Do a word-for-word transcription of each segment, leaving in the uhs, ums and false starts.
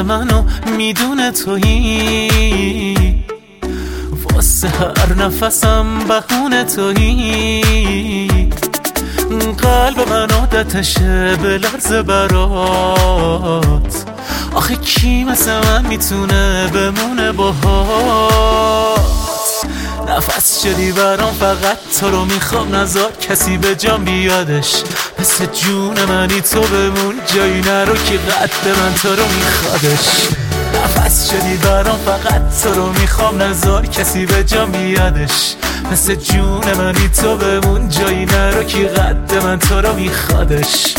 جون منو میدونه تویی، واسه هر نفسم بهونه تویی. قلب من عادتشه به لرز برات، آخه کی مثل من میتونه بمونه باهات. نفس شدی برام فقط تو رو میخوام، نذار کسی به جام بیادش. مثل جون منی تو بمون، جایی نرو که قد من تو رو میخوادش. نفس شدی برام فقط تو رو میخوام، نذار کسی به جام بیادش. مثل جون منی تو بمون، جایی نرو که قد من تو رو میخوادش.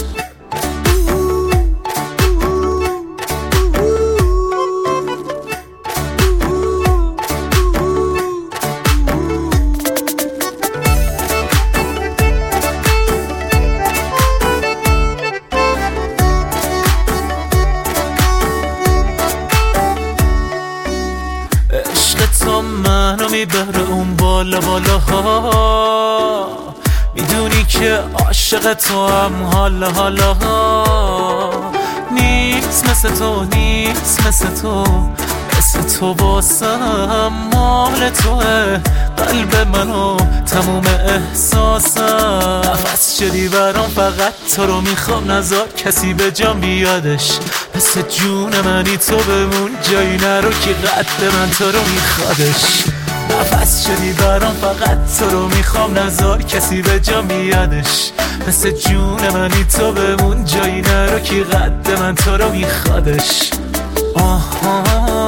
تو منو میبره اون بالا بالاها، میدونی که عاشق تو هم حالا حالا ها. نیست مثل تو، نیست مثل تو، مثل تو واسم مال توه. قلب منو تموم احساسم، نفس شدی برام فقط تو رو میخوام، نذار کسی به جام بیادش. مثل جون منی تو بمون، جایی نرو که قد من تو رو میخوادش. نفس شدی برام فقط تو رو میخوام، نذار کسی به جام بیادش. مثل جون منی تو بمون، جایی نرو که قد من تو رو میخوادش. آها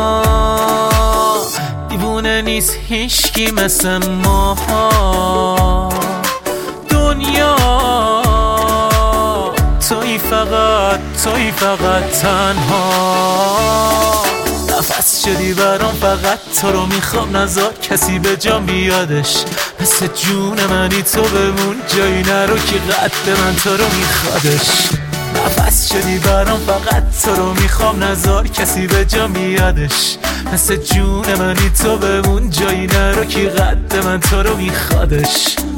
دیوونه نیست هیچکی مثل ما، دنیا توی فقط، توی فقط تنها. نفس شدی برام فقط تو رو میخوام، نذار کسی به جام بیادش. مثل جون منی تو بمون، جایی نرو که قد من تو رو میخوادش. نفس شدی برام فقط تو رو میخوام، نذار کسی به جام بیادش. مثل جون منی تو بمون، جایی نرو که قد من تو رو میخوادش.